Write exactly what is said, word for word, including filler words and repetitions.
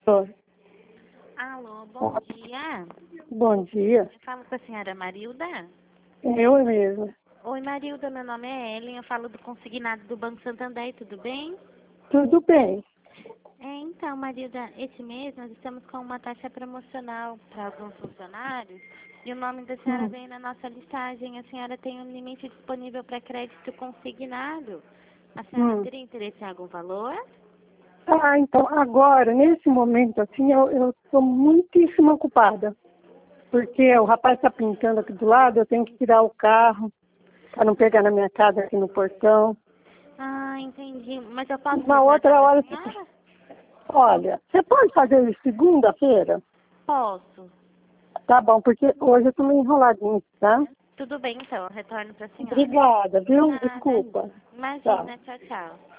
Oi. Alô, bom dia. Bom dia. Eu falo com a senhora Marilda? Eu mesmo. Oi, Marilda, meu nome é Ellen, eu falo do consignado do Banco Santander, tudo bem? Tudo bem. É, então, Marilda, esse mês nós estamos com uma taxa promocional para alguns funcionários e o nome da senhora Hum. vem na nossa listagem. A senhora tem um limite disponível para crédito consignado. A senhora Hum. teria interesse em algum valor? Ah, então agora, nesse momento, assim, eu estou muitíssimo ocupada. Porque o rapaz está pintando aqui do lado, eu tenho que tirar o carro para não pegar na minha casa aqui no portão. Ah, entendi. Mas eu posso Uma retornar outra para a hora, senhora? olha, você pode fazer isso segunda-feira? Posso. Tá bom, porque hoje eu estou meio enroladinha, tá? Tudo bem, então, eu retorno para a senhora. Obrigada, viu? Nada. Desculpa. Tchau. Imagina, tchau, tchau.